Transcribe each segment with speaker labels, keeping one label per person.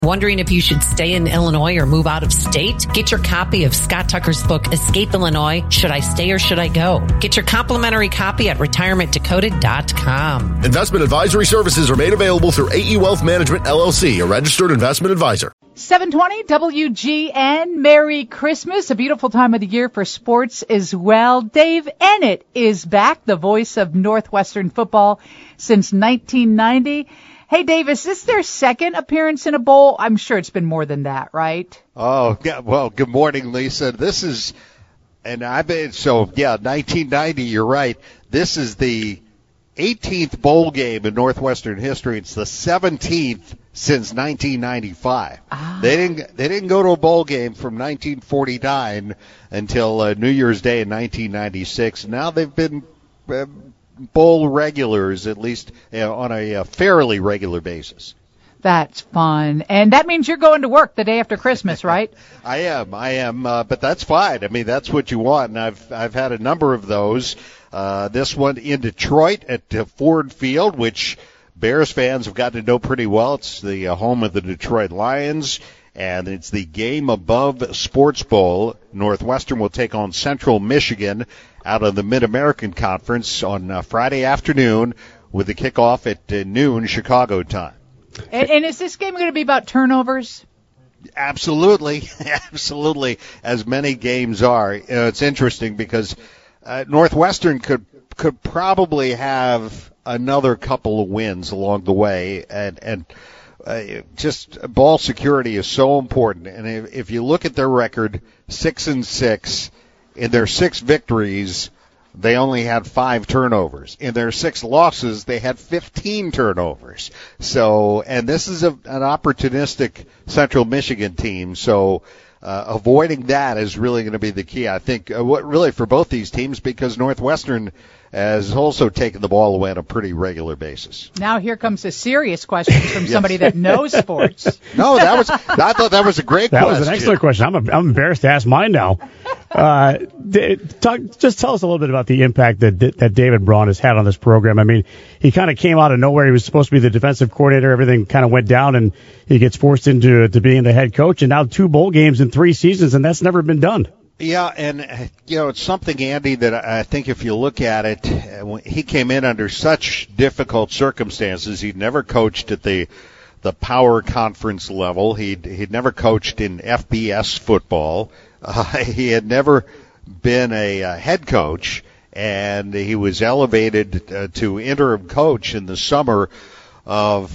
Speaker 1: Wondering if you should stay in Illinois or move out of state? Get your copy of Scott Tucker's book, Escape Illinois, Should I Stay or Should I Go? Get your complimentary copy at retirementdecoded.com.
Speaker 2: Investment advisory services are made available through AE Wealth Management, LLC, a registered investment advisor.
Speaker 3: 720 WGN. Merry Christmas. A beautiful time of the year for sports as well. Dave Ennett is back, the voice of Northwestern football since 1990. Hey, Dave, is this their second appearance in a bowl? I'm sure it's been more than that, right?
Speaker 4: Oh, yeah. Well, good morning, Lisa. This is, and I've been, so yeah, 1990, you're right. This is the 18th bowl game in Northwestern history. It's the 17th since 1995. They didn't go to a bowl game from 1949 until New Year's Day in 1996. Now they've been bowl regulars, at least on a fairly regular basis.
Speaker 3: That's fun. And that means you're going to work the day after Christmas, right?
Speaker 4: I am, but that's fine. I mean, that's what you want, and I've had a number of those. This one in Detroit at Ford Field, which Bears fans have gotten to know pretty well. It's the home of the Detroit Lions, and it's the Game Above Sports Bowl. Northwestern will take on Central Michigan out of the Mid-American Conference on Friday afternoon with the kickoff at noon Chicago time.
Speaker 3: And is this game going to be about turnovers?
Speaker 4: Absolutely, absolutely, as many games are. It's interesting because Northwestern could probably have another couple of wins along the way, and just ball security is so important. And if you look at their record, 6-6, in their 6 victories, they only had 5 turnovers. In their 6 losses, they had 15 turnovers. So, and this is an opportunistic Central Michigan team. So, avoiding that is really going to be the key, I think, really for both these teams, because Northwestern has also taken the ball away on a pretty regular basis.
Speaker 3: Now here comes a serious question from somebody that knows sports.
Speaker 4: No, I thought that was a great question.
Speaker 5: That was an excellent question. I'm embarrassed to ask mine now. Just tell us a little bit about the impact that David Braun has had on this program. I mean, he kind of came out of nowhere. He was supposed to be the defensive coordinator. Everything kind of went down, and he gets forced into being the head coach. And now 2 bowl games in 3 seasons, and that's never been done.
Speaker 4: Yeah, and, it's something, Andy, that I think if you look at it, he came in under such difficult circumstances. He'd never coached at the power conference level. He'd never coached in FBS football. He had never been a head coach, and he was elevated to interim coach in the summer of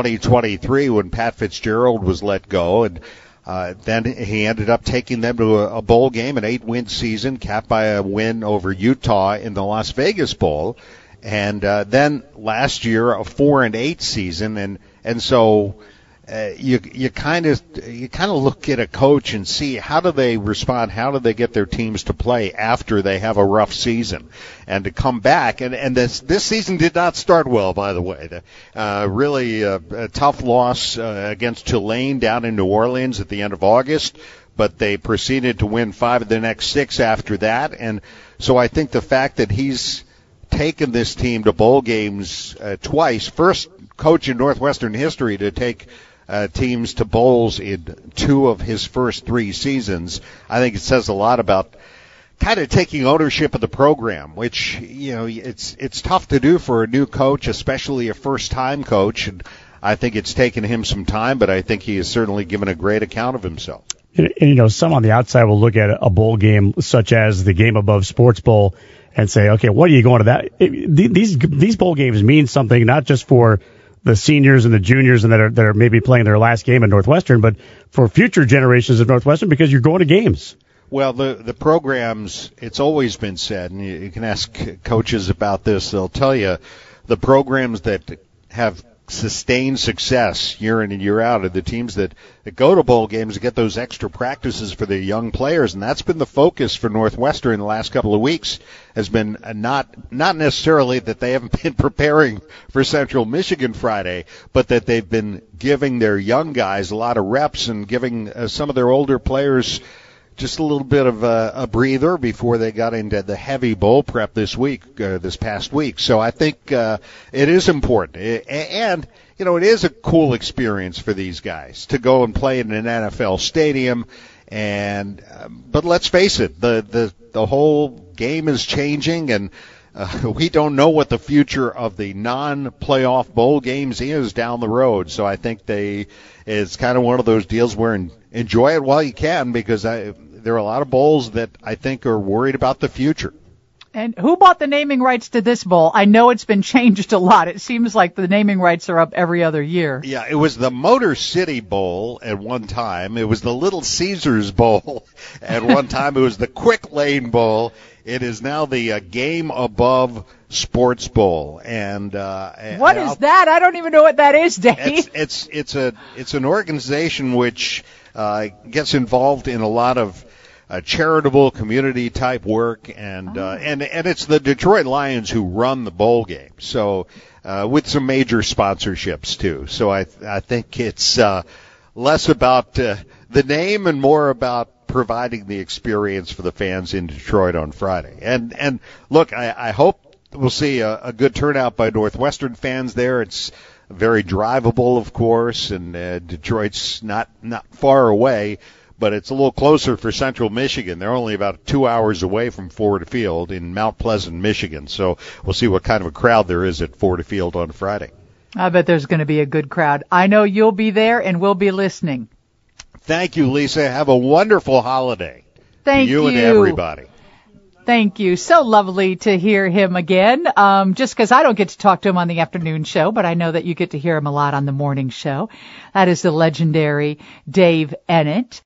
Speaker 4: 2023 when Pat Fitzgerald was let go, and then he ended up taking them to a bowl game, an 8-win season, capped by a win over Utah in the Las Vegas Bowl, and then last year a 4-8 season, and so you kind of look at a coach and see how do they respond, how do they get their teams to play after they have a rough season, and to come back, and this season did not start well, by the way. Really a tough loss against Tulane down in New Orleans at the end of August, but they proceeded to win 5 of the next 6 after that, and so I think the fact that he's taken this team to bowl games twice, first coach in Northwestern history to take teams to bowls in 2 of his first 3 seasons, I think it says a lot about kind of taking ownership of the program, which, it's tough to do for a new coach, especially a first-time coach. And I think it's taken him some time, but I think he has certainly given a great account of himself.
Speaker 5: And, some on the outside will look at a bowl game such as the Game Above Sports Bowl and say, okay, what are you going to that? These bowl games mean something, not just for the seniors and the juniors and that are maybe playing their last game at Northwestern, but for future generations of Northwestern, because you're going to games.
Speaker 4: Well, the programs, it's always been said, and you can ask coaches about this, they'll tell you the programs that have sustained success year in and year out are the teams that go to bowl games and get those extra practices for their young players, and that's been the focus for Northwestern in the last couple of weeks, has been not necessarily that they haven't been preparing for Central Michigan Friday, but that they've been giving their young guys a lot of reps and giving some of their older players just a little bit of a breather before they got into the heavy bowl prep this past week. So I think it is important. And, it is a cool experience for these guys to go and play in an NFL stadium. And but let's face it, the whole game is changing, and we don't know what the future of the non-playoff bowl games is down the road. So I think it's kind of one of those deals where enjoy it while you can, because there are a lot of bowls that I think are worried about the future.
Speaker 3: And who bought the naming rights to this bowl? I know it's been changed a lot. It seems like the naming rights are up every other year.
Speaker 4: Yeah, it was the Motor City Bowl at one time. It was the Little Caesars Bowl at one time. It was the Quick Lane Bowl. It is now the Game Above Sports Bowl. And
Speaker 3: what is that? I don't even know what that is, Dave.
Speaker 4: It's an organization which gets involved in a lot of charitable community type work, and it's the Detroit Lions who run the bowl game. So with some major sponsorships too. So I think it's less about the name and more about providing the experience for the fans in Detroit on Friday. And look, I hope we'll see a good turnout by Northwestern fans there. It's very drivable, of course, and Detroit's not far away, but it's a little closer for Central Michigan. They're only about 2 hours away from Ford Field in Mount Pleasant, Michigan. So we'll see what kind of a crowd there is at Ford Field on Friday.
Speaker 3: I bet there's going to be a good crowd. I know you'll be there, and we'll be listening.
Speaker 4: Thank you, Lisa. Have a wonderful holiday.
Speaker 3: Thank you.
Speaker 4: You and everybody.
Speaker 3: Thank you. So lovely to hear him again. Just because I don't get to talk to him on the afternoon show, but I know that you get to hear him a lot on the morning show. That is the legendary Dave Ennett.